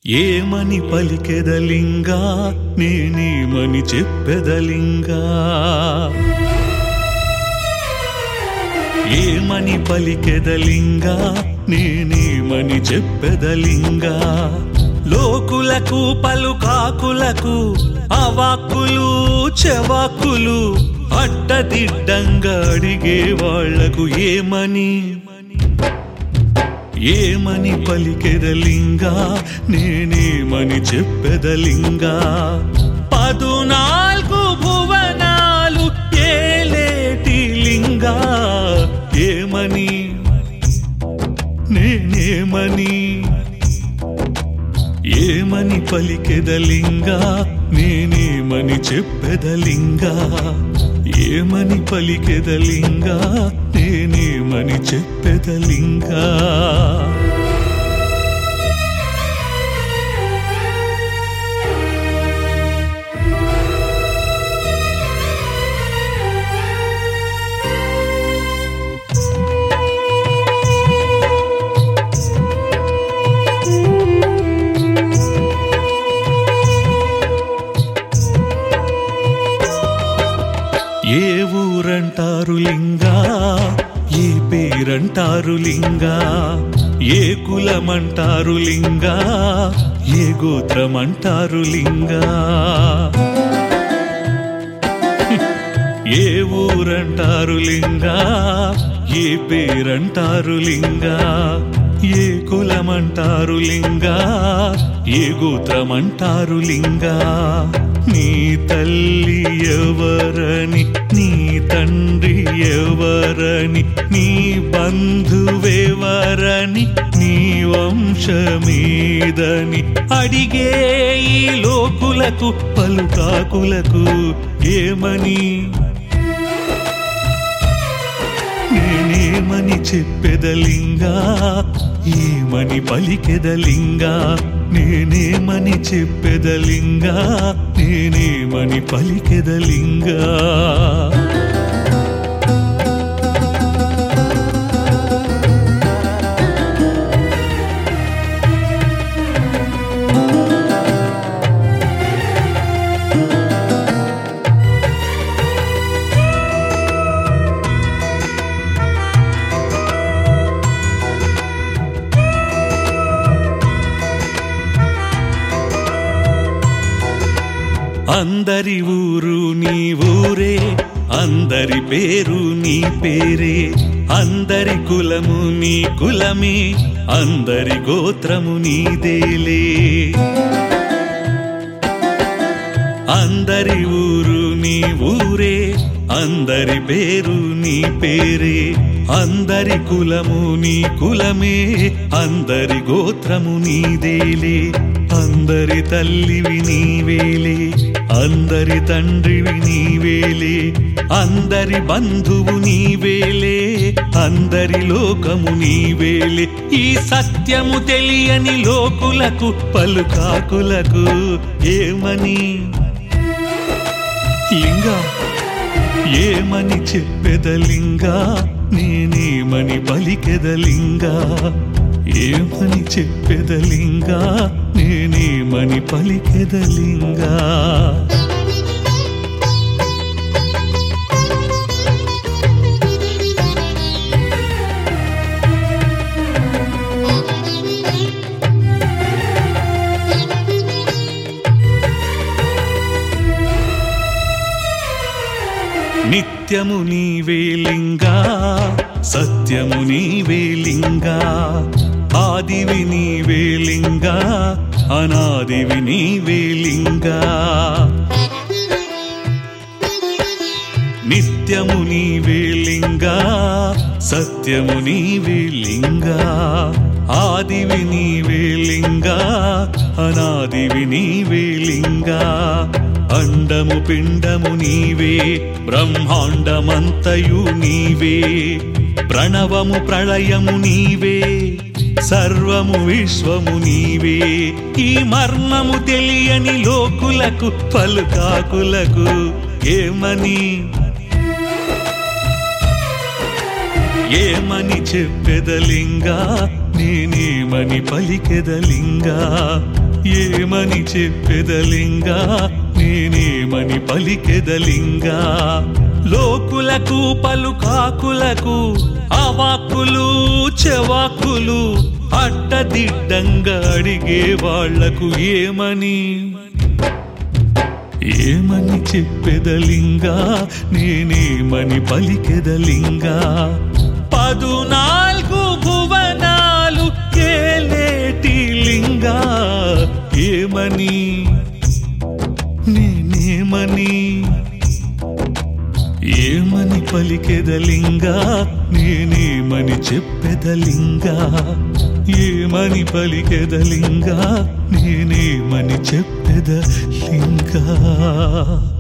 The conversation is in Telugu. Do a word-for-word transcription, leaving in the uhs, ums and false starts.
ఏమని పలికెదలింగా నేనేమని చెప్పెదలింగా ఏమని పలికెదలింగా నేనేమని చెప్పెదలింగా లోకులకు పలుకాకులకు అవాక్కులు చెవాకులు అడ్డదిడ్డంగా అడిగే వాళ్లకు ఏమని ఏమని పలికెదలింగా నేనేమని చెప్పెదలింగా పదునాలుగు భువనాలు ఏలేటి లింగా ఏమని నేనేమని ఏమని పలికెదలింగా నేనేమని చెప్పెదలింగా ఏమని పలికెదలింగా నేనేమని చెప్పెదలింగా ఏ ఊరంటారు లింగా ఏ పేరంటారు లింగా ఏ కులమంటారు లింగా ఏ గోత్రమంటారు లింగా ఏ ఊరంటారు లింగా ఏ పేరంటారు లింగా ఏ కులమంటారు లింగా ఏ గోత్రమంటారు లింగా నీ తల్లి ఎవరని నీ తండ్రి ఎవరని నీ బంధువెవరని నీ వంశమేదని అడిగే ఈ లోకులకు పలుకాకులకు ఏమని నేనేమని చెప్పెదలింగా ఏమని పలికెదలింగా నేనేమని చెప్పెదలింగా నేనేమని పలికెదలింగా అందరి ఊరు నీ ఊరే అందరి పేరు నీ పేరే అందరి కులము నీ కులమే అందరి గోత్రము నీదేలే అందరి ఊరు నీ ఊరే అందరి పేరు నీ పేరే అందరి కులము నీ కులమే అందరి గోత్రము నీదేలే అందరి తల్లివి నీవేలే అందరి తండ్రివి నీవేలే అందరి బంధువు నీవేలే అందరి లోకము నీవేలే ఈ సత్యము తెలియని లోకులకు పలుకాకులకు ఏమని లింగా ఏమని చెప్పెదలింగా నేనేమని పలికెదలింగా ఏమని చెప్పెదలింగా నేనేమని పలికెదలింగా నిత్యము నీవే లింగా సత్యము నీవే లింగా ఆదివి నీవే లింగా అనాదివి నీవే లింగా నిత్యము నీవే లింగా సత్యము నీవే లింగా ఆదివి నీవే లింగా అనాదివి నీవే లింగా అండము పిండము నీవే బ్రహ్మాండమంతయు నీవే ప్రణవము ప్రళయము నీవే సర్వము విశ్వము నీవే ఈ మర్మము తెలియని లోకులకు పలుకాకులకు ఏమని ఏమని చెప్పెదలింగా నేనేమని పలికెదలింగా ఏమని చెప్పెదలింగా నేనేమని పలికెదలింగా లోకులకు పలుకాకులకు అవాక్కులు చెవాకులు అడ్డదిడ్డంగా అడిగే వాళ్లకు ఏమని ఏమని చెప్పెదలింగా నేనేమని పలికెదలింగా పదునాలుగు భువనాలు కేలేటి లింగా ఏమని నేనేమని ఏమని పలికెదలింగా నేనేమని చెప్పెదలింగా ఏమని పలికెదలింగా నేనేమని చెప్పెదలింగా